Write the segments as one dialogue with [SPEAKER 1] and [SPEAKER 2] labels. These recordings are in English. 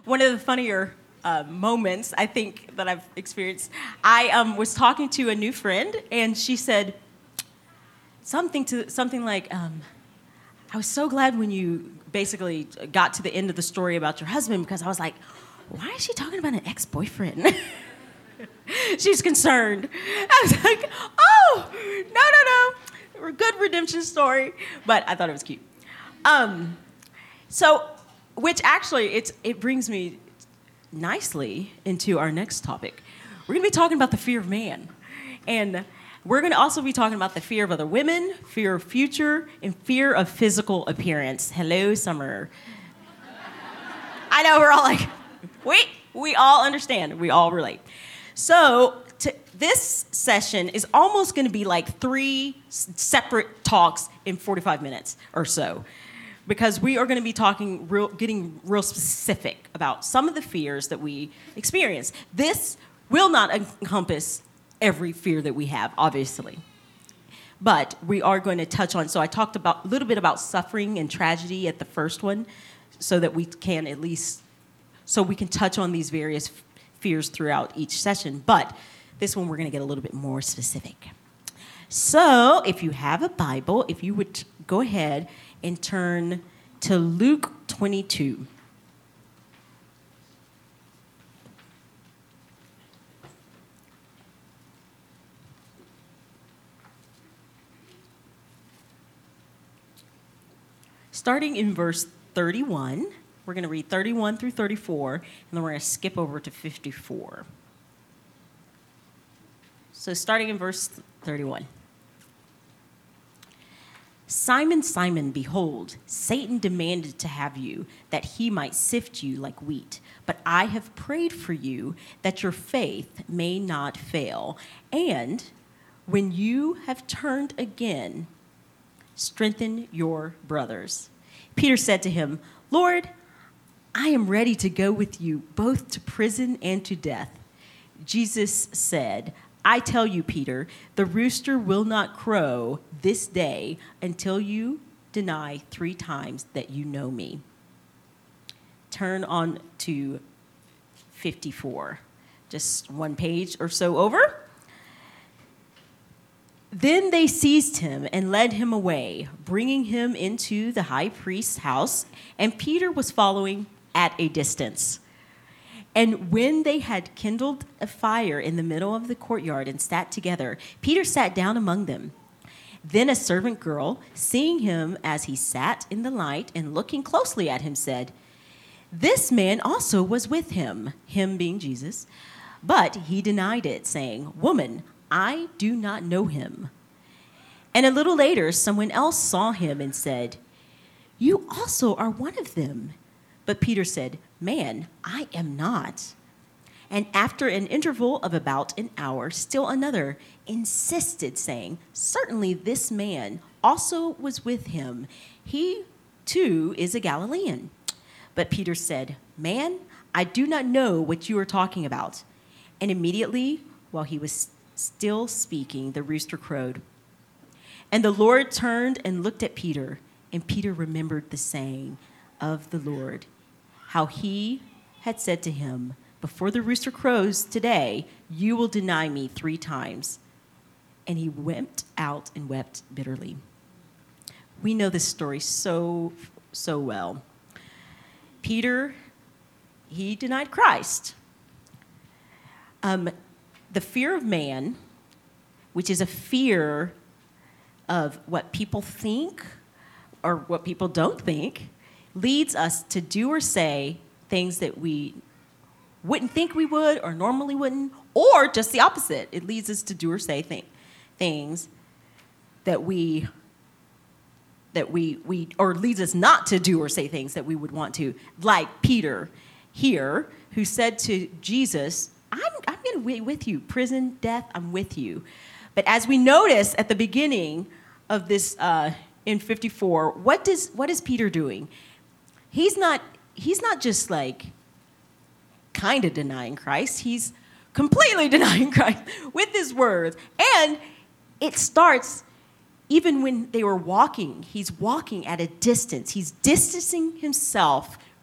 [SPEAKER 1] One of the funnier moments I think that I've experienced, I was talking to a new friend, and she said something like, I was so glad when you basically got to the end of the story about your husband, because I was like, why is she talking about an ex-boyfriend? She's concerned. I was like, oh, no. Good redemption story. But I thought it was cute. Which actually, it brings me nicely into our next topic. We're going to be talking about the fear of man. And we're going to also be talking about the fear of other women, fear of future, and fear of physical appearance. Hello, Summer. I know, we're all like, we all understand. We all relate. So this session is almost going to be like 3 separate talks in 45 minutes or so, because we are going to be getting real specific about some of the fears that we experience. This will not encompass every fear that we have, obviously. But we are going to touch on, so I talked a little bit about suffering and tragedy at the first one, so that we can touch on these various fears throughout each session. But this one, we're going to get a little bit more specific. So if you have a Bible, if you would go ahead and turn to Luke 22. Starting in verse 31, we're going to read 31 through 34, and then we're going to skip over to 54. So starting in verse 31. Simon, Simon, behold, Satan demanded to have you, that he might sift you like wheat. But I have prayed for you, that your faith may not fail. And when you have turned again, strengthen your brothers. Peter said to him, Lord, I am ready to go with you both to prison and to death. Jesus said, I tell you, Peter, the rooster will not crow this day until you deny 3 times that you know me. Turn on to 54, just 1 page or so over. Then they seized him and led him away, bringing him into the high priest's house, and Peter was following at a distance. And when they had kindled a fire in the middle of the courtyard and sat together, Peter sat down among them. Then a servant girl, seeing him as he sat in the light and looking closely at him, said, This man also was with him, him being Jesus. But he denied it, saying, Woman, I do not know him. And a little later, someone else saw him and said, You also are one of them. But Peter said, Man, I am not. And after an interval of about an hour, still another insisted, saying, Certainly this man also was with him. He, too, is a Galilean. But Peter said, Man, I do not know what you are talking about. And immediately, while he was still speaking, the rooster crowed. And the Lord turned and looked at Peter, and Peter remembered the saying of the Lord, how he had said to him, Before the rooster crows today, you will deny me 3 times. And he went out and wept bitterly. We know this story so well. Peter, he denied Christ. The fear of man, which is a fear of what people think or what people don't think, leads us to do or say things that we wouldn't think we would or normally wouldn't, or just the opposite. It leads us to do or say things that we or leads us not to do or say things that we would want to, like Peter here, who said to Jesus, I'm going to be with you. Prison, death, I'm with you. But as we notice at the beginning of this in 54, what is Peter doing? He's not just like kind of denying Christ. He's completely denying Christ with his words. And it starts even when they were walking. He's walking at a distance. He's distancing himself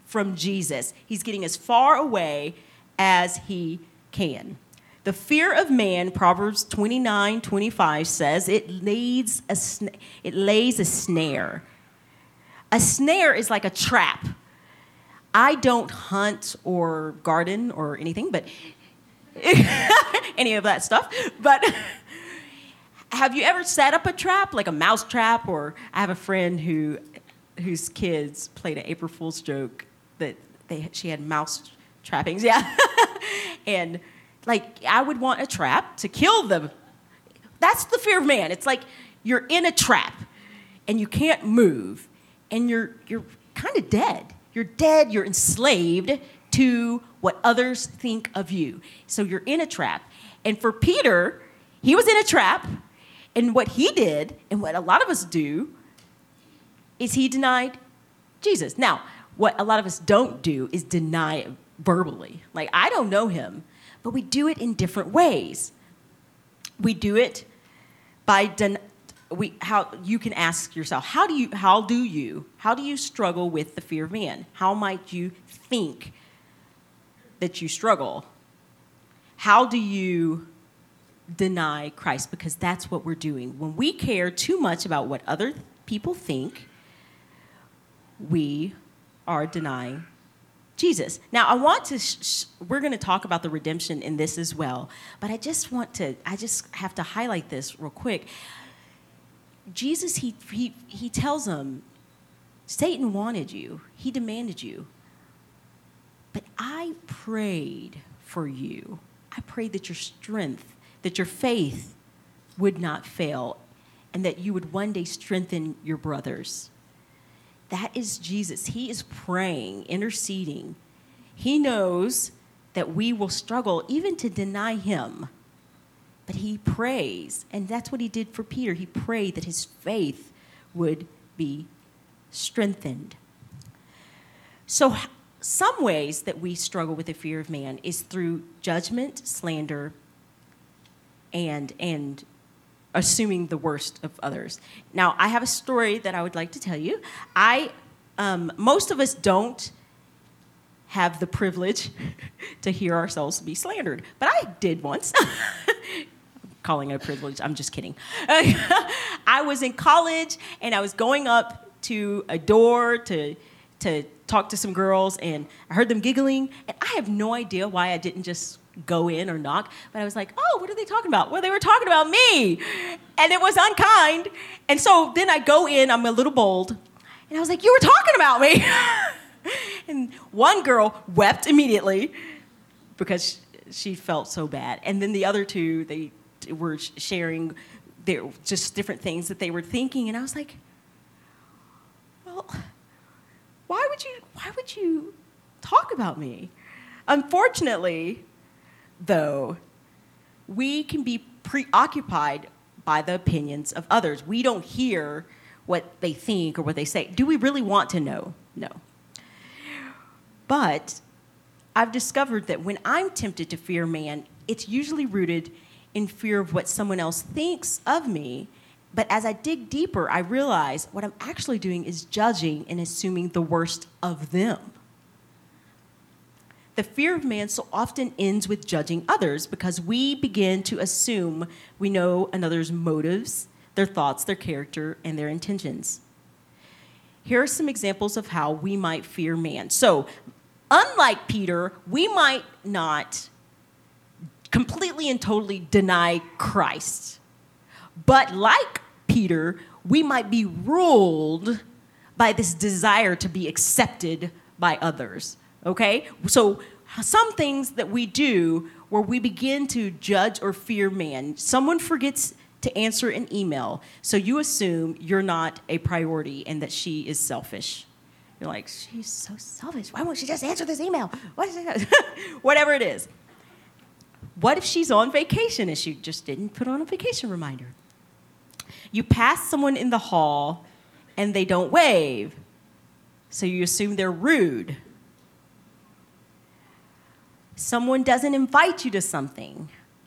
[SPEAKER 1] from Jesus. He's getting as far away as he can. The fear of man, Proverbs 29:25 says, it lays a snare. A snare is like a trap. I don't hunt or garden or anything, but any of that stuff. But have you ever set up a trap, like a mouse trap? Or I have a friend whose kids played an April Fool's joke that she had mouse trappings. Yeah. And like, I would want a trap to kill them. That's the fear of man. It's like you're in a trap and you can't move and you're kind of dead. You're dead, you're enslaved to what others think of you. So you're in a trap. And for Peter, he was in a trap, and what he did, and what a lot of us do, is he denied Jesus. Now, what a lot of us don't do is deny verbally. Like, I don't know him, but we do it in different ways. We do it by how you can ask yourself, how do you struggle with the fear of man? How might you think that you struggle? How do you deny Christ? Because that's what we're doing. When we care too much about what other people think, we are denying Jesus. Now, I want to, we're going to talk about the redemption in this as well, but I just have to highlight this real quick. Jesus, he tells them, Satan wanted you. He demanded you. But I prayed for you. I prayed that your strength, that your faith would not fail, and that you would one day strengthen your brothers. That is Jesus. He is praying, interceding. He knows that we will struggle even to deny him. But he prays, and that's what he did for Peter. He prayed that his faith would be strengthened. So some ways that we struggle with the fear of man is through judgment, slander, and assuming the worst of others. Now, I have a story that I would like to tell you. Most of us don't have the privilege to hear ourselves be slandered, but I did once. Calling it a privilege, I'm just kidding. I was in college, and I was going up to a door to talk to some girls, and I heard them giggling, and I have no idea why I didn't just go in or knock, but I was like, oh, what are they talking about? Well, they were talking about me, and it was unkind. And so then I go in, I'm a little bold, and I was like, you were talking about me. And one girl wept immediately because she felt so bad. And then the other two, they were sharing just different things that they were thinking, and I was like, well, why would you talk about me? Unfortunately, though, we can be preoccupied by the opinions of others. We don't hear what they think or what they say. Do we really want to know? No. But I've discovered that when I'm tempted to fear man, it's usually rooted in fear of what someone else thinks of me. But as I dig deeper, I realize what I'm actually doing is judging and assuming the worst of them. The fear of man so often ends with judging others because we begin to assume we know another's motives, their thoughts, their character, and their intentions. Here are some examples of how we might fear man. So, unlike Peter, we might not completely and totally deny Christ. But like Peter, we might be ruled by this desire to be accepted by others, okay? So some things that we do where we begin to judge or fear man. Someone forgets to answer an email, so you assume you're not a priority and that she is selfish. You're like, she's so selfish. Why won't she just answer this email? What is it? Whatever it is. What if she's on vacation and she just didn't put on a vacation reminder? You pass someone in the hall and they don't wave, so you assume they're rude. Someone doesn't invite you to something.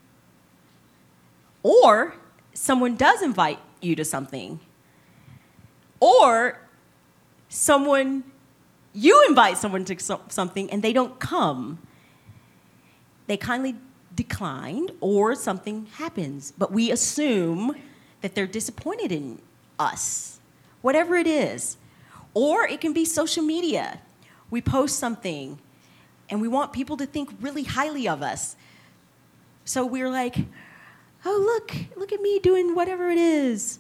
[SPEAKER 1] Or someone does invite you to something. Or someone you invite someone to something and they don't come, they kindly decline or something happens, but we assume that they're disappointed in us, whatever it is. Or it can be social media. We post something and we want people to think really highly of us. So we're like, oh, look at me doing whatever it is.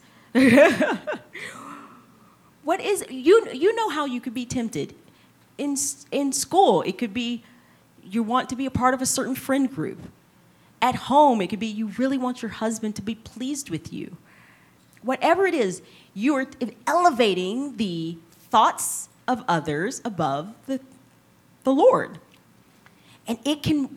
[SPEAKER 1] What is, you know how you could be tempted. In school, it could be you want to be a part of a certain friend group. At home, it could be you really want your husband to be pleased with you. Whatever it is, you are elevating the thoughts of others above the Lord. And it can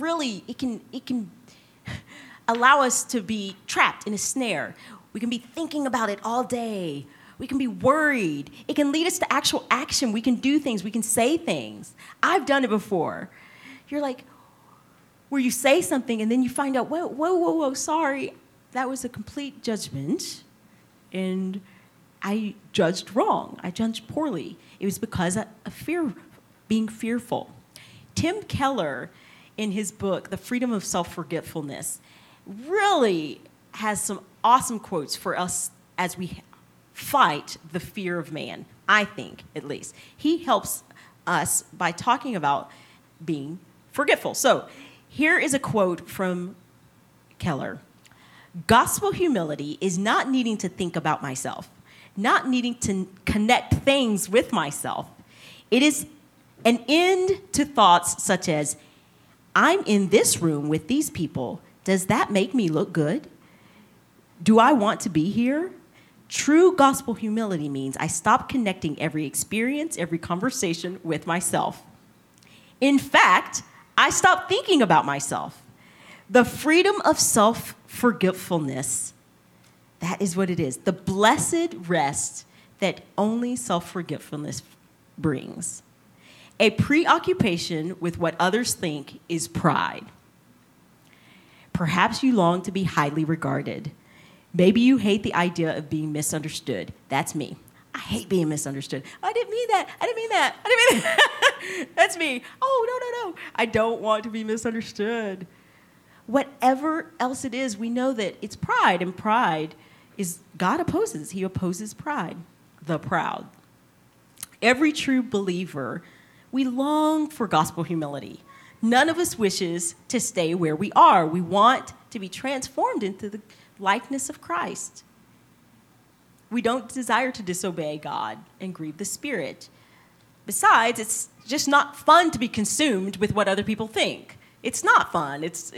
[SPEAKER 1] allow us to be trapped in a snare. We can be thinking about it all day. We can be worried. It can lead us to actual action. We can do things. We can say things. I've done it before. You're like, where you say something and then you find out, whoa, sorry. That was a complete judgment. And I judged wrong. I judged poorly. It was because of being fearful. Tim Keller, in his book, The Freedom of Self-Forgetfulness, really has some awesome quotes for us as we fight the fear of man, I think, at least. He helps us by talking about being forgetful. So here is a quote from Keller. Gospel humility is not needing to think about myself, not needing to connect things with myself. It is an end to thoughts such as, I'm in this room with these people. Does that make me look good? Do I want to be here? True gospel humility means I stop connecting every experience, every conversation with myself. In fact, I stop thinking about myself. The freedom of self-forgetfulness, that is what it is. The blessed rest that only self-forgetfulness brings. A preoccupation with what others think is pride. Perhaps you long to be highly regarded. Maybe you hate the idea of being misunderstood. That's me. I hate being misunderstood. I didn't mean that. That's me. Oh, no. I don't want to be misunderstood. Whatever else it is, we know that it's pride, and pride is God opposes. He opposes pride, the proud. Every true believer, we long for gospel humility. None of us wishes to stay where we are. We want to be transformed into the likeness of Christ. We don't desire to disobey God and grieve the Spirit. Besides, it's just not fun to be consumed with what other people think. It's not fun. It's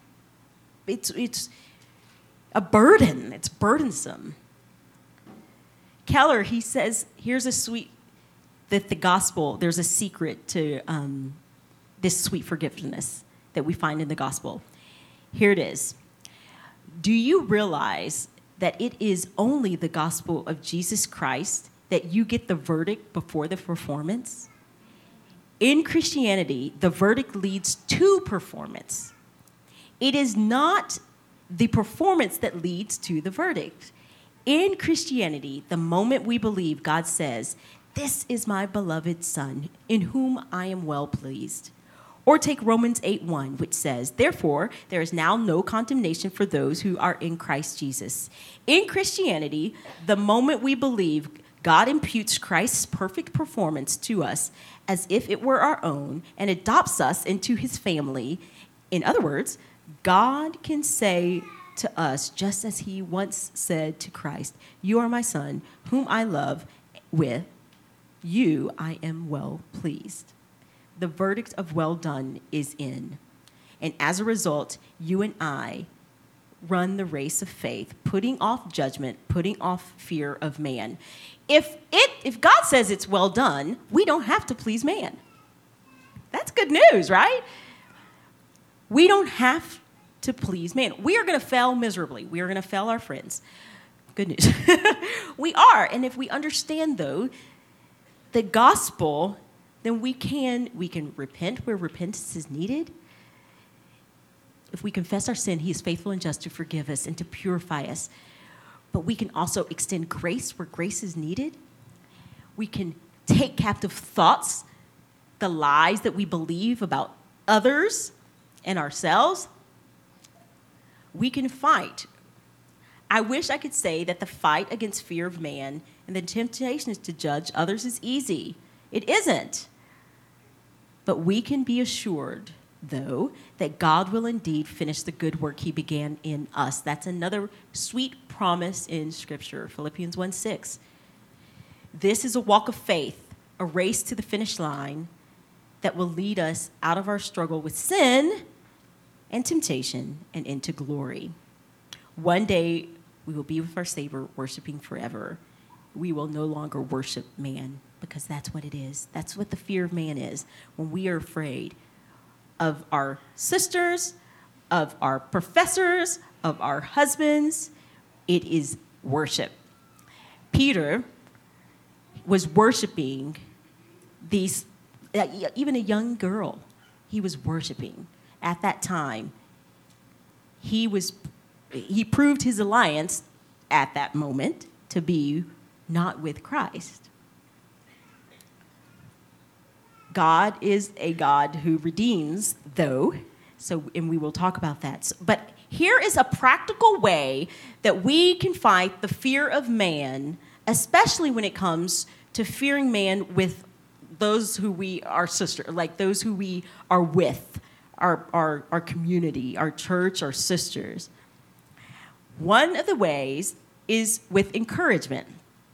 [SPEAKER 1] a burden. It's burdensome. Keller, he says, here's that the gospel, there's a secret to this sweet forgiveness that we find in the gospel. Here it is. Do you realize that it is only the gospel of Jesus Christ that you get the verdict before the performance? In Christianity, the verdict leads to performance. It is not the performance that leads to the verdict. In Christianity, the moment we believe, God says, "This is my beloved Son, in whom I am well pleased." Or take Romans 8:1, which says, "Therefore, there is now no condemnation for those who are in Christ Jesus." In Christianity, the moment we believe, God imputes Christ's perfect performance to us as if it were our own and adopts us into his family. In other words, God can say to us, just as he once said to Christ, "You are my Son, whom I love. With you I am well pleased." The verdict of well done is in. And as a result, you and I run the race of faith, putting off judgment, putting off fear of man. If God says it's well done, we don't have to please man. That's good news, right? We don't have to please man. We are going to fail miserably. We are going to fail our friends. Good news. We are. And if we understand, though, the gospel, then we can repent where repentance is needed. If we confess our sin, he is faithful and just to forgive us and to purify us. But we can also extend grace where grace is needed. We can take captive thoughts, the lies that we believe about others and ourselves, we can fight. I wish I could say that the fight against fear of man and the temptation to judge others is easy. It isn't. But we can be assured, though, that God will indeed finish the good work he began in us. That's another sweet promise in Scripture, Philippians 1:6. This is a walk of faith, a race to the finish line that will lead us out of our struggle with sin and temptation and into glory. One day, we will be with our Savior, worshiping forever. We will no longer worship man, because that's what it is. That's what the fear of man is. When we are afraid of our sisters, of our professors, of our husbands, it is worship. Peter was worshiping these, even a young girl, he was worshiping. At that time, he proved his alliance at that moment to be not with Christ. God is a God who redeems, though, and we will talk about that. But here is a practical way that we can fight the fear of man, especially when it comes to fearing man with those who we are sister, like those who we are with, our community, our church, our sisters. One of the ways is with encouragement.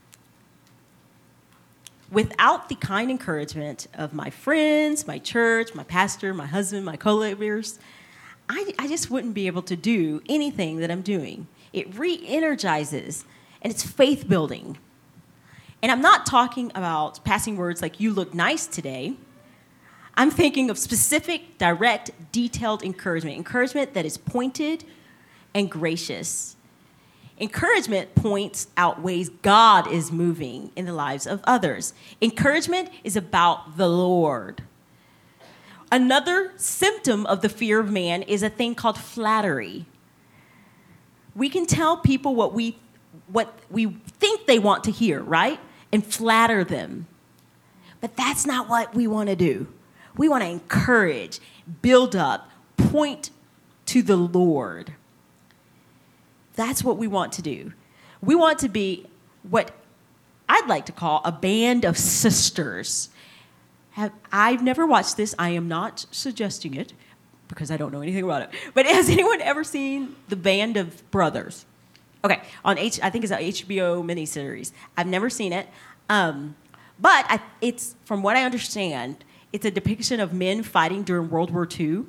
[SPEAKER 1] Without the kind encouragement of my friends, my church, my pastor, my husband, my co-laborers, I just wouldn't be able to do anything that I'm doing. It re-energizes, and it's faith-building. And I'm not talking about passing words like, you look nice today. I'm thinking of specific, direct, detailed encouragement that is pointed and gracious. Encouragement points out ways God is moving in the lives of others. Encouragement is about the Lord. Another symptom of the fear of man is a thing called flattery. We can tell people what we think they want to hear, right? And flatter them. But that's not what we want to do. We want to encourage, build up, point to the Lord. That's what we want to do. We want to be what I'd like to call a band of sisters. I've never watched this. I am not suggesting it because I don't know anything about it. But has anyone ever seen The Band of Brothers? Okay, I think it's an HBO miniseries. I've never seen it. But it's, from what I understand, it's a depiction of men fighting during World War II.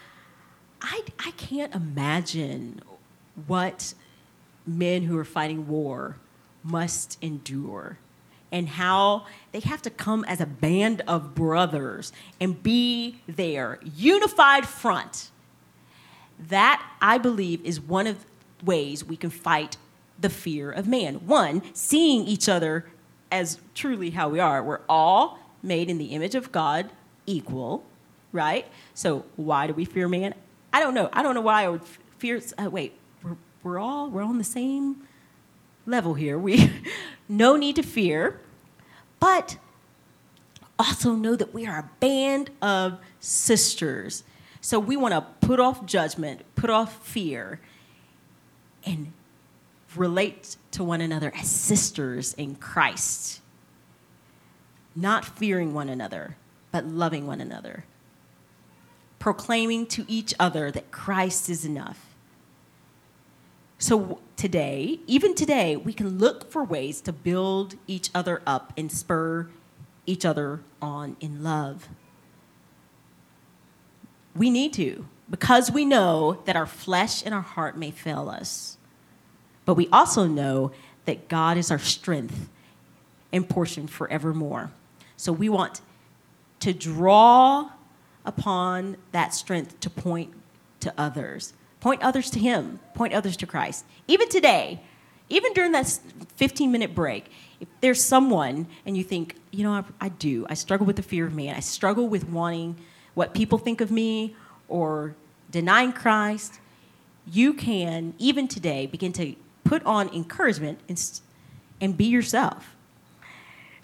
[SPEAKER 1] I can't imagine what men who are fighting war must endure and how they have to come as a band of brothers and be their unified front. That, I believe, is one of the ways we can fight the fear of man. One, seeing each other as truly how we are. We're all made in the image of God, equal, right? So why do we fear man? I don't know. I don't know why I would fear. We're on the same level here. No need to fear, but also know that we are a band of sisters. So we want to put off judgment, put off fear, and relate to one another as sisters in Christ. Not fearing one another, but loving one another. Proclaiming to each other that Christ is enough. So today, even today, we can look for ways to build each other up and spur each other on in love. We need to, because we know that our flesh and our heart may fail us. But we also know that God is our strength and portion forevermore. So we want to draw upon that strength to point to others. Point others to him. Point others to Christ. Even today, even during that 15-minute break, if there's someone and you think, I struggle with the fear of man. I struggle with wanting what people think of me or denying Christ. You can, even today, begin to put on encouragement and be yourself.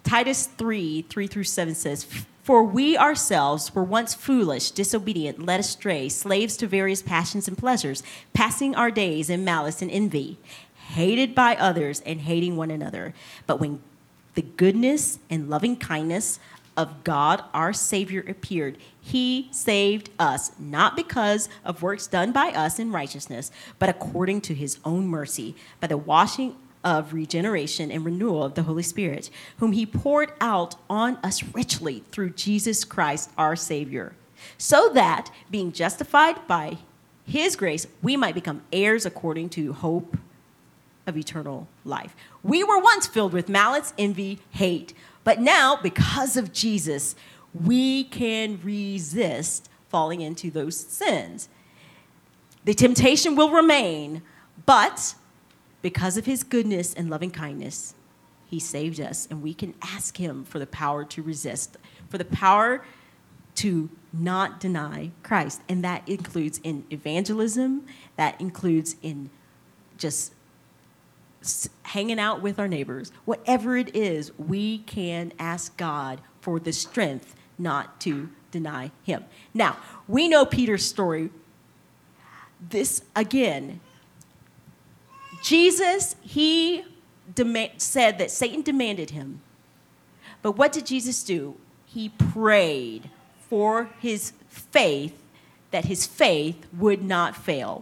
[SPEAKER 1] Titus 3:3-7 says, "For we ourselves were once foolish, disobedient, led astray, slaves to various passions and pleasures, passing our days in malice and envy, hated by others and hating one another. But when the goodness and loving kindness of God our Savior appeared, he saved us, not because of works done by us in righteousness, but according to his own mercy, by the washing of regeneration and renewal of the Holy Spirit, whom he poured out on us richly through Jesus Christ our Savior, so that, being justified by his grace, we might become heirs according to hope of eternal life. We were once filled with malice, envy, hate, but now, because of Jesus, we can resist falling into those sins. The temptation will remain, but because of his goodness and loving kindness, he saved us, and we can ask him for the power to resist, for the power to not deny Christ. And that includes in evangelism, that includes in just hanging out with our neighbors. Whatever it is, we can ask God for the strength not to deny him. Now, we know Peter's story. This, again, Jesus, he said that Satan demanded him. But what did Jesus do? He prayed for his faith, that his faith would not fail.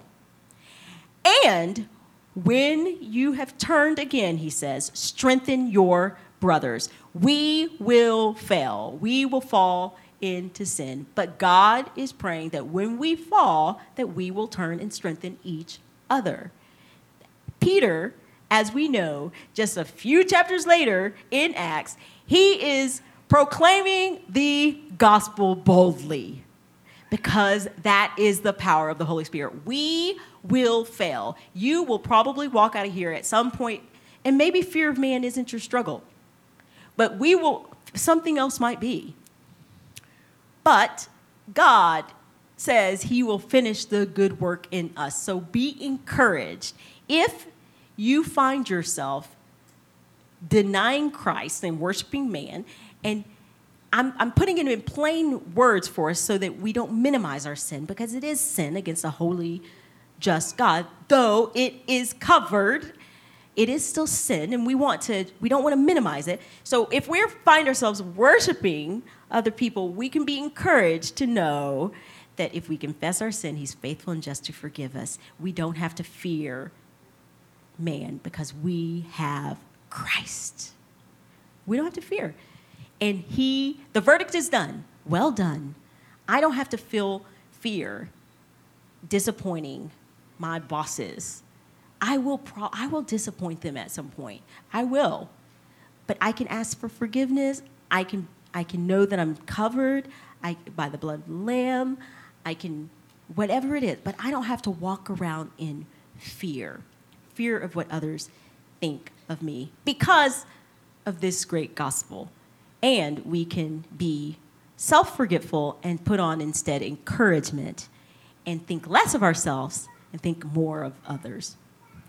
[SPEAKER 1] And when you have turned again, he says, strengthen your brothers. We will fail. We will fall into sin. But God is praying that when we fall, that we will turn and strengthen each other. Peter, as we know, just a few chapters later in Acts, he is proclaiming the gospel boldly, because that is the power of the Holy Spirit. We will fail. You will probably walk out of here at some point, and maybe fear of man isn't your struggle, but something else might be. But God says he will finish the good work in us. So be encouraged. If you find yourself denying Christ and worshiping man, and I'm putting it in plain words for us so that we don't minimize our sin, because it is sin against a holy, just God. Though it is covered, it is still sin, and we don't want to minimize it. So if we find ourselves worshiping other people, we can be encouraged to know that if we confess our sin, he's faithful and just to forgive us. We don't have to fear man, because we have Christ. We don't have to fear. And the verdict is done. Well done. I don't have to feel fear disappointing my bosses. I will disappoint them at some point. I will. But I can ask for forgiveness. I can know that I'm covered by the blood of the Lamb. I can, whatever it is. But I don't have to walk around in fear of what others think of me because of this great gospel. And we can be self-forgetful and put on instead encouragement and think less of ourselves and think more of others.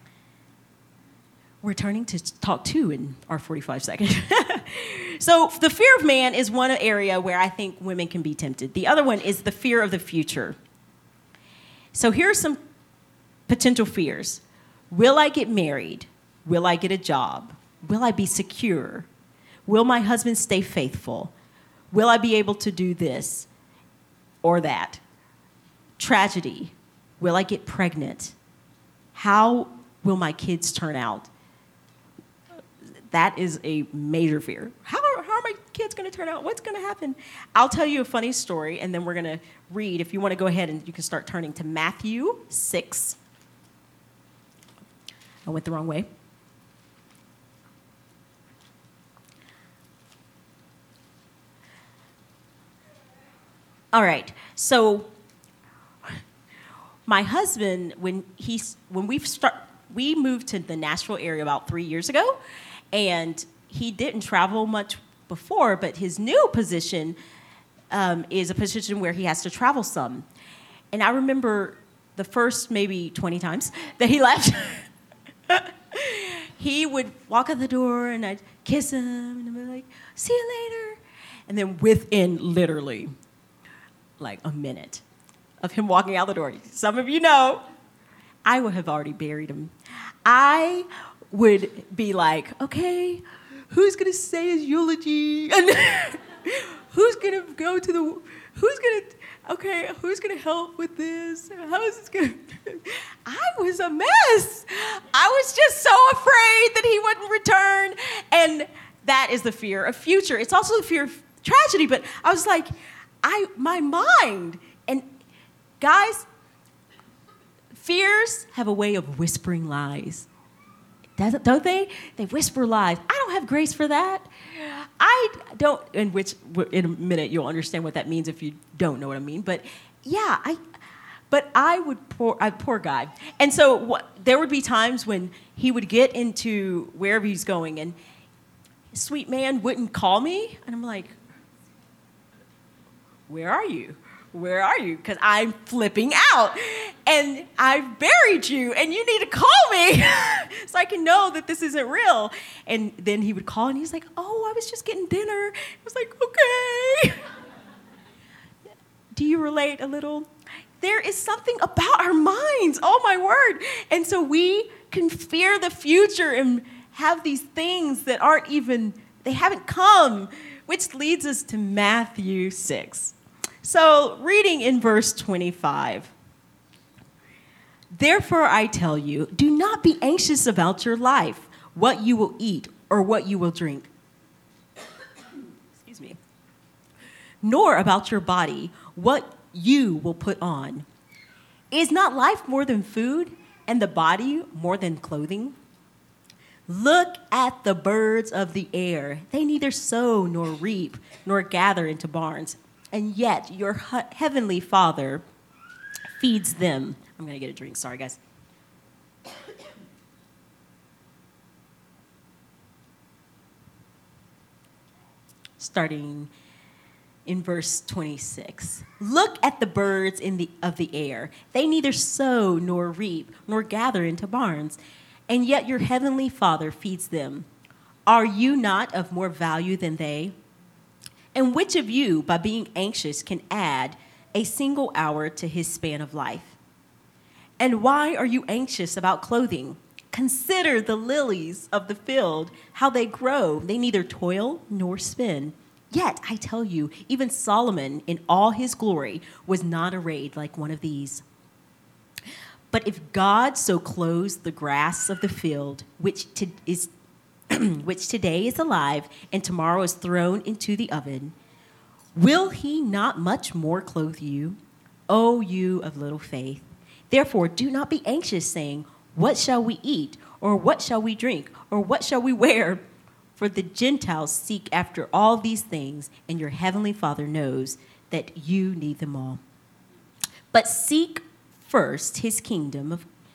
[SPEAKER 1] We're turning to talk 2 in our 45 seconds. So the fear of man is one area where I think women can be tempted. The other one is the fear of the future. So here are some potential fears. Will I get married? Will I get a job? Will I be secure? Will my husband stay faithful? Will I be able to do this or that? Tragedy. Will I get pregnant? How will my kids turn out? That is a major fear. How are my kids going to turn out? What's going to happen? I'll tell you a funny story, and then we're going to read. If you want to go ahead and you can start turning to Matthew 6. I went the wrong way. All right. So my husband, we moved to the Nashville area about 3 years ago, and he didn't travel much before, but his new position is a position where he has to travel some. And I remember the first maybe 20 times that he left, he would walk out the door, and I'd kiss him, and I'm like, see you later. And then within literally like a minute of him walking out the door, some of you know, I would have already buried him. I would be like, okay, who's going to say his eulogy? And who's going to go to the, who's going to help with this? How is this going to, I was a mess. I was just so afraid that he wouldn't return. And that is the fear of future. It's also the fear of tragedy, but I was like, my mind, and guys, fears have a way of whispering lies. Don't they? They whisper lies. I don't have grace for that. I don't, in a minute you'll understand what that means if you don't know what I mean. But yeah, poor guy. And so there would be times when he would get into wherever he's going, and sweet man wouldn't call me, and I'm like, where are you? Where are you? Because I'm flipping out, and I've buried you, and you need to call me so I can know that this isn't real. And then he would call, and he's like, oh, I was just getting dinner. I was like, okay. Do you relate a little? There is something about our minds. Oh, my word. And so we can fear the future and have these things that they haven't come, which leads us to Matthew 6. So, reading in verse 25. Therefore, I tell you, do not be anxious about your life, what you will eat or what you will drink. Excuse me. Nor about your body, what you will put on. Is not life more than food, and the body more than clothing? Look at the birds of the air. They neither sow nor reap nor gather into barns, and yet your heavenly Father feeds them. I'm going to get a drink. Sorry, guys. Starting in verse 26. Look at the birds of the air. They neither sow nor reap nor gather into barns, and yet your heavenly Father feeds them. Are you not of more value than they? And which of you, by being anxious, can add a single hour to his span of life? And why are you anxious about clothing? Consider the lilies of the field, how they grow. They neither toil nor spin. Yet, I tell you, even Solomon in all his glory was not arrayed like one of these. But if God so clothes the grass of the field, which today is alive and tomorrow is thrown into the oven, will he not much more clothe you, O you of little faith? Therefore, do not be anxious, saying, what shall we eat, or what shall we drink, or what shall we wear? For the Gentiles seek after all these things, and your heavenly Father knows that you need them all. But seek first the kingdom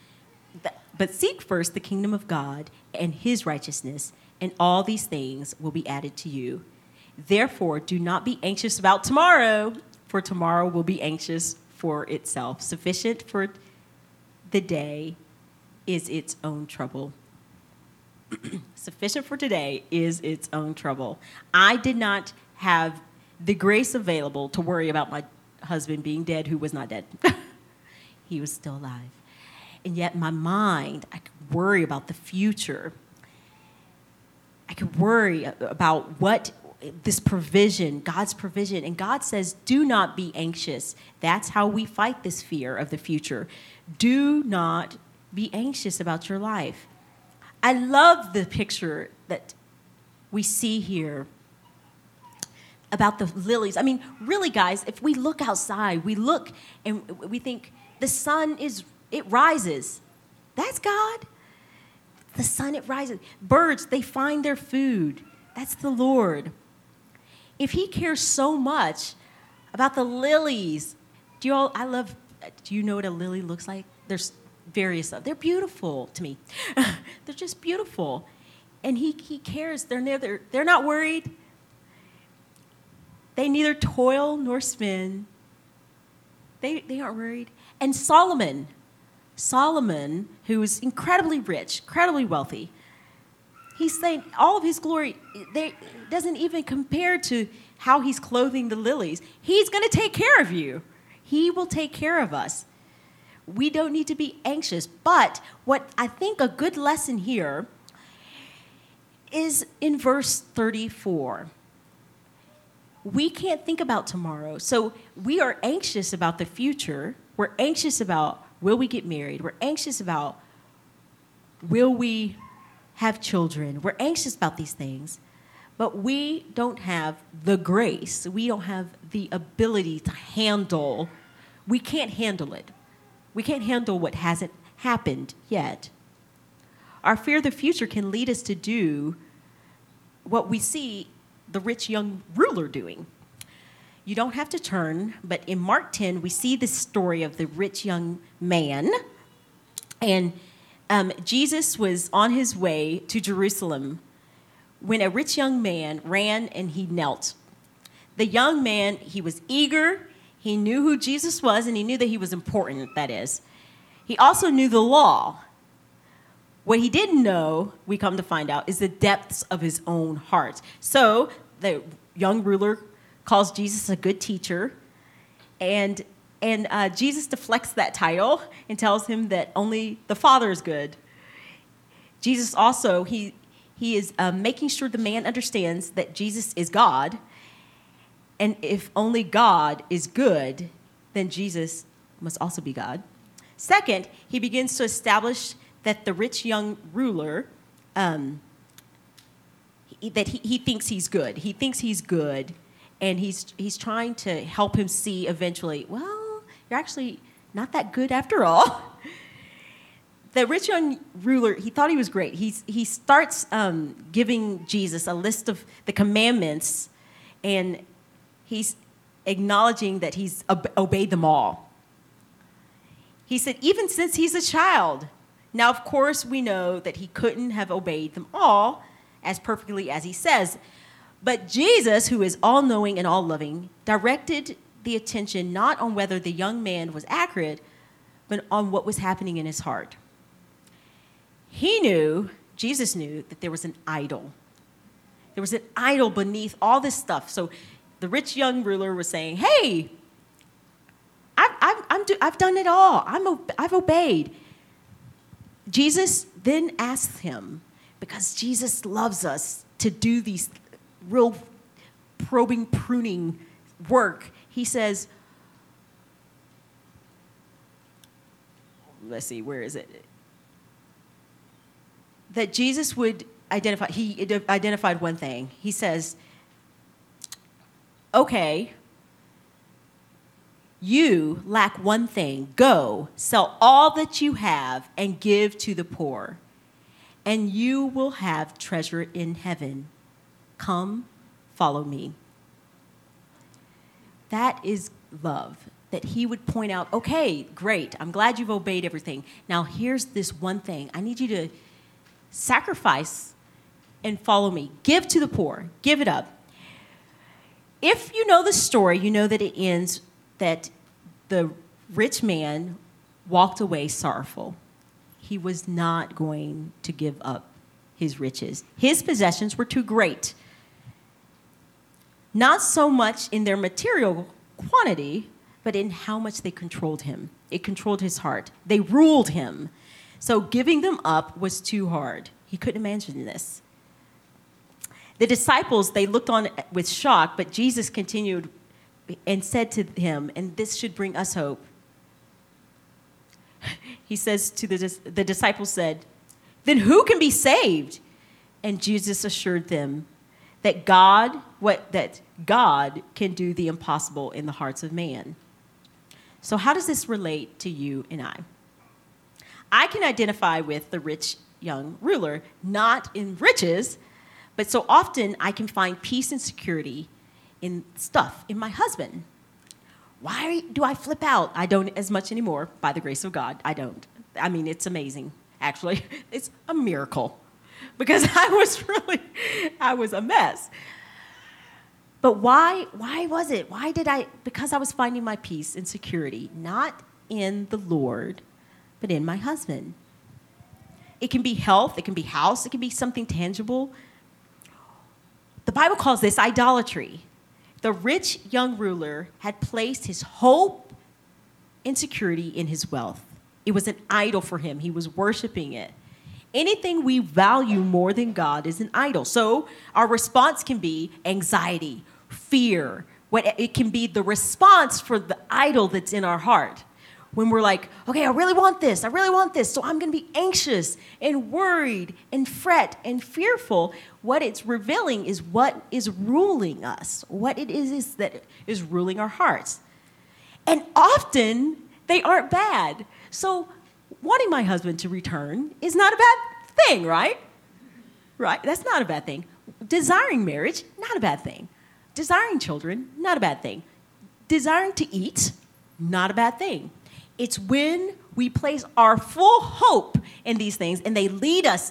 [SPEAKER 1] of God and his righteousness, and all these things will be added to you. Therefore, do not be anxious about tomorrow, for tomorrow will be anxious for itself. Sufficient for the day is its own trouble. Sufficient for today is its own trouble. I did not have the grace available to worry about my husband being dead, who was not dead. He was still alive. And yet my mind, I could worry about the future. I could worry about what this provision, God's provision. And God says, do not be anxious. That's how we fight this fear of the future. Do not be anxious about your life. I love the picture that we see here about the lilies. I mean, really, guys, if we look outside, we look and we think the sun it rises. That's God. The sun, it rises. Birds, they find their food. That's the Lord. If he cares so much about the lilies, do you know what a lily looks like? There's various of them. They're beautiful to me. They're just beautiful. And he cares. They're not worried. They neither toil nor spin. They aren't worried. And Solomon, who was incredibly rich, incredibly wealthy, He's saying all of his glory doesn't even compare to how he's clothing the lilies. He's going to take care of you. He will take care of us. We don't need to be anxious. But what I think a good lesson here is in verse 34. We can't think about tomorrow. So we are anxious about the future. We're anxious about, will we get married? We're anxious about, will we have children? We're anxious about these things. But we don't have the grace. We don't have the ability to handle. We can't handle it. We can't handle what hasn't happened yet. Our fear of the future can lead us to do what we see the rich young ruler doing. You don't have to turn, but in Mark 10, we see the story of the rich young man. And Jesus was on his way to Jerusalem when a rich young man ran and he knelt. The young man, he was eager. He knew who Jesus was, and he knew that he was important, that is. He also knew the law. What he didn't know, we come to find out, is the depths of his own heart. So the young ruler calls Jesus a good teacher, and Jesus deflects that title and tells him that only the Father is good. Jesus also, he is making sure the man understands that Jesus is God, and if only God is good, then Jesus must also be God. Second, he begins to establish that the rich young ruler, that he thinks he's good. He thinks he's good, and he's trying to help him see eventually, well, you're actually not that good after all. The rich young ruler, he thought he was great. He starts giving Jesus a list of the commandments, and he's acknowledging that he's obeyed them all. He said, even since he's a child. Now, of course, we know that he couldn't have obeyed them all as perfectly as he says. But Jesus, who is all-knowing and all-loving, directed the attention not on whether the young man was accurate, but on what was happening in his heart. Jesus knew that there was an idol. There was an idol beneath all this stuff. So the rich young ruler was saying, hey, I've done it all. I've obeyed. Jesus then asks him, because Jesus loves us to do these real probing, pruning work, he says, let's see, where is it? That Jesus would identify, he identified one thing. He says, okay, you lack one thing. Go, sell all that you have and give to the poor, and you will have treasure in heaven. Come, follow me. That is love, that he would point out, okay, great, I'm glad you've obeyed everything. Now here's this one thing. I need you to sacrifice and follow me. Give to the poor. Give it up. If you know the story, you know that it ends that the rich man walked away sorrowful. He was not going to give up his riches. His possessions were too great. Not so much in their material quantity, but in how much they controlled him. It controlled his heart. They ruled him. So giving them up was too hard. He couldn't imagine this. The disciples, they looked on with shock, but Jesus continued and said to him, and this should bring us hope. He says to the disciples said, then who can be saved? And Jesus assured them that God can do the impossible in the hearts of man. So how does this relate to you and I? I can identify with the rich young ruler, not in riches, but so often I can find peace and security in stuff, in my husband. Why do I flip out? I don't as much anymore, by the grace of God. I don't. I mean, it's amazing, actually. It's a miracle, because I was a mess. But why was it? Because I was finding my peace and security, not in the Lord, but in my husband. It can be health. It can be house. It can be something tangible. The Bible calls this idolatry. The rich young ruler had placed his hope and security in his wealth. It was an idol for him. He was worshiping it. Anything we value more than God is an idol. So our response can be anxiety, fear. It can be the response for the idol that's in our heart. When we're like, okay, I really want this, so I'm going to be anxious and worried and fret and fearful. What it's revealing is what is ruling us, what it is that is ruling our hearts. And often, they aren't bad. So wanting my husband to return is not a bad thing, right? Right? That's not a bad thing. Desiring marriage, not a bad thing. Desiring children, not a bad thing. Desiring to eat, not a bad thing. It's when we place our full hope in these things and they lead us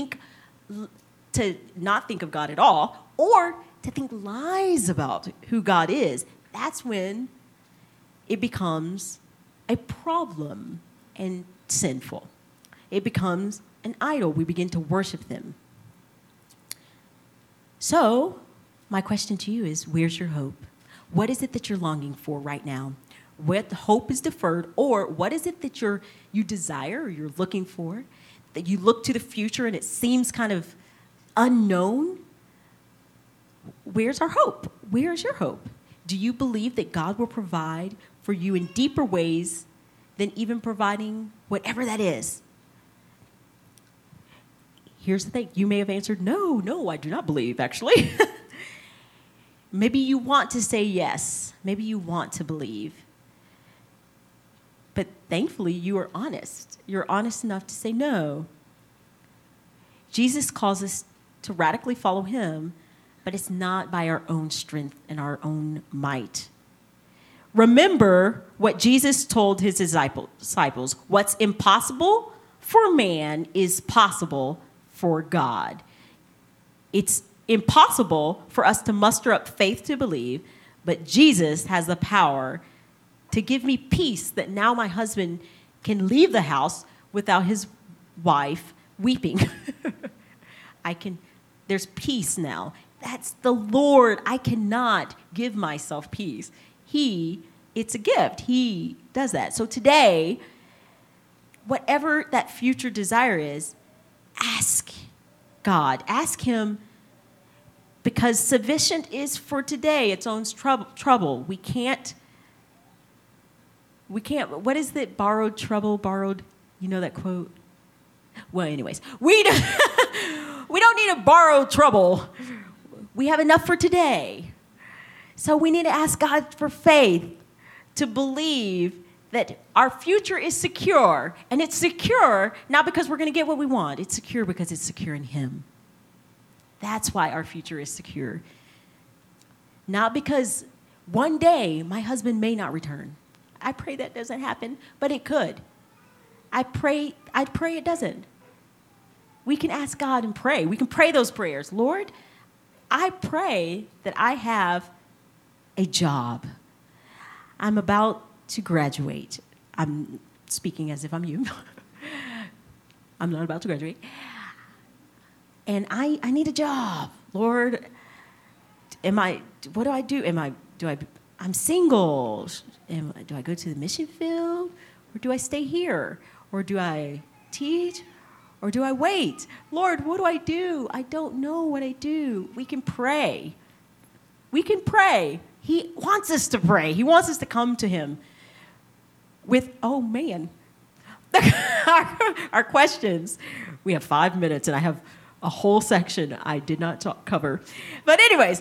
[SPEAKER 1] to not think of God at all, or to think lies about who God is. That's when it becomes a problem and sinful. It becomes an idol. We begin to worship them. So, my question to you is, where's your hope? What is it that you're longing for right now? What hope is deferred, or what is it that you desire or you're looking for, that you look to the future and it seems kind of unknown? Where's our hope? Where's your hope? Do you believe that God will provide for you in deeper ways than even providing whatever that is? Here's the thing. You may have answered, no, I do not believe, actually. Maybe you want to say yes. Maybe you want to believe. But thankfully, you are honest. You're honest enough to say no. Jesus calls us to radically follow him, but it's not by our own strength and our own might. Remember what Jesus told his disciples. What's impossible for man is possible for God. It's impossible for us to muster up faith to believe, but Jesus has the power to give me peace that now my husband can leave the house without his wife weeping. There's peace now. That's the Lord. I cannot give myself peace. It's a gift. He does that. So today, whatever that future desire is, ask God. Ask him, because sufficient is for today its own trouble. We can't, what is that? Borrowed, you know that quote? Well, anyways, we don't need to borrow trouble. We have enough for today. So we need to ask God for faith to believe that our future is secure. And it's secure not because we're going to get what we want. It's secure because it's secure in him. That's why our future is secure. Not because one day my husband may not return. I pray that doesn't happen, but it could. I pray it doesn't. We can ask God and pray. We can pray those prayers. Lord, I pray that I have a job. I'm about to graduate. I'm speaking as if I'm you. I'm not about to graduate. And I need a job. Lord, what do I do? I'm single. Do I go to the mission field? Or do I stay here? Or do I teach? Or do I wait? Lord, what do I do? I don't know what I do. We can pray. We can pray. He wants us to pray. He wants us to come to him with, oh man, our questions. We have 5 minutes and I have a whole section I did not cover. But anyways,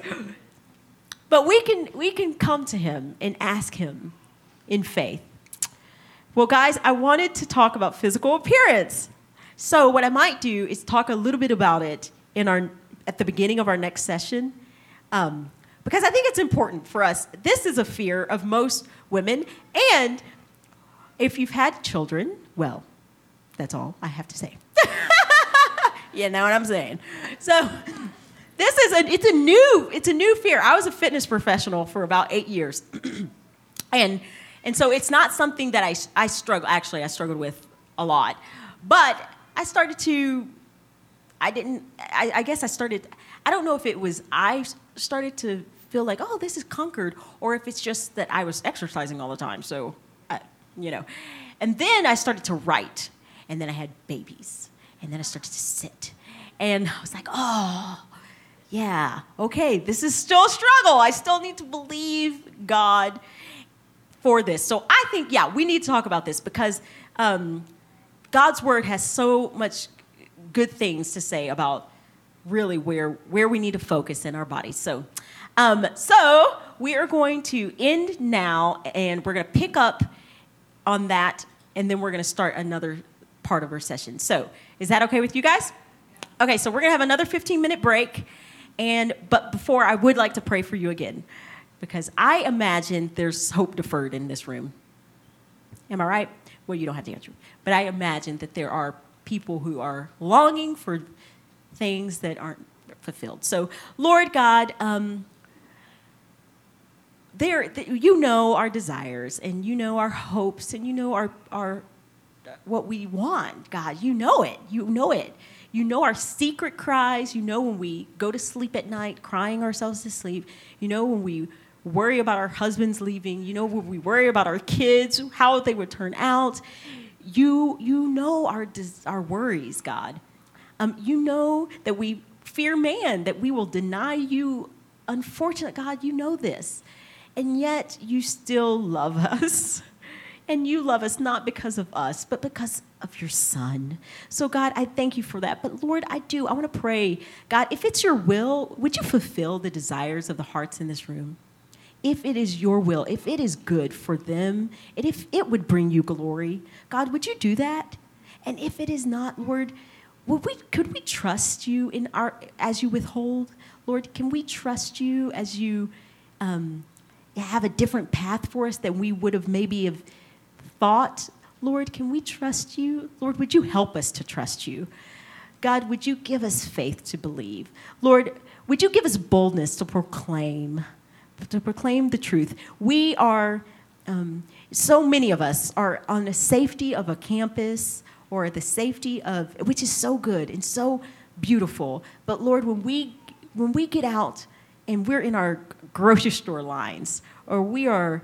[SPEAKER 1] we can come to him and ask him in faith. Well, guys, I wanted to talk about physical appearance. So what I might do is talk a little bit about it at the beginning of our next session, because I think it's important for us. This is a fear of most women, and if you've had children, well, that's all I have to say. You know what I'm saying? So it's a new fear. I was a fitness professional for about 8 years, and so it's not something that I struggled with a lot, but I guess I started, I don't know if it was I started to feel like, oh, this is conquered, or if it's just that I was exercising all the time. So, and then I started to write, and then I had babies, and then I started to sit. And I was like, oh, yeah, okay, this is still a struggle. I still need to believe God for this. So I think, yeah, we need to talk about this because God's word has so much good things to say about really where we need to focus in our bodies. So we are going to end now, and we're going to pick up on that, and then we're going to start another part of our session. So is that okay with you guys? Okay, so we're going to have another 15-minute break, but before, I would like to pray for you again, because I imagine there's hope deferred in this room. Am I right? Well, you don't have to answer. But I imagine that there are people who are longing for things that aren't fulfilled. So, Lord God, you know our desires, and you know our hopes, and you know our what we want, God. You know it. You know it. You know our secret cries. You know when we go to sleep at night, crying ourselves to sleep. You know when we worry about our husbands leaving. You know when we worry about our kids, how they would turn out. You know our worries, God. You know that we fear man, that we will deny you. Unfortunate, God, you know this. And yet you still love us. And you love us not because of us, but because of your Son. So, God, I thank you for that. But, Lord, I want to pray, God, if it's your will, would you fulfill the desires of the hearts in this room? If it is your will, if it is good for them, and if it would bring you glory, God, would you do that? And if it is not, Lord, could we trust you as you withhold? Lord, can we trust you as you have a different path for us than we would have maybe thought? Lord, can we trust you? Lord, would you help us to trust you? God, would you give us faith to believe? Lord, would you give us boldness to proclaim the truth? We are, so many of us are on the safety of a campus or the safety of, which is so good and so beautiful. But Lord, when we get out and we're in our grocery store lines, or we are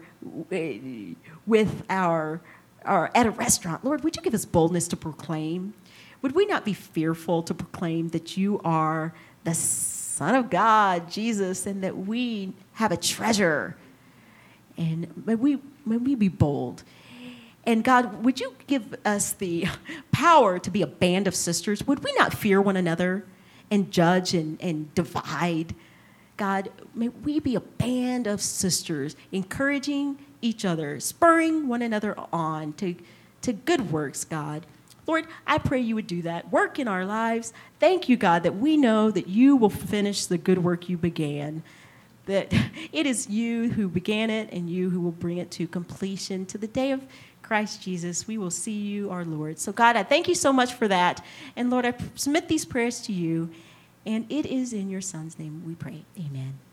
[SPEAKER 1] with at a restaurant, Lord, would you give us boldness to proclaim? Would we not be fearful to proclaim that you are the Son of God, Jesus, and that we have a treasure? And may we be bold. And God, would you give us the power to be a band of sisters? Would we not fear one another and judge and divide? God, may we be a band of sisters, encouraging each other, spurring one another on to good works, God. Lord, I pray you would do that. Work in our lives. Thank you, God, that we know that you will finish the good work you began, that it is you who began it and you who will bring it to completion to the day of Christ Jesus. We will see you, our Lord. So, God, I thank you so much for that. And, Lord, I submit these prayers to you. And it is in your Son's name we pray. Amen.